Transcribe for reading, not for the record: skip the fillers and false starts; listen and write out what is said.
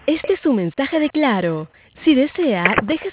Este es un mensaje de Claro. Si desea, deje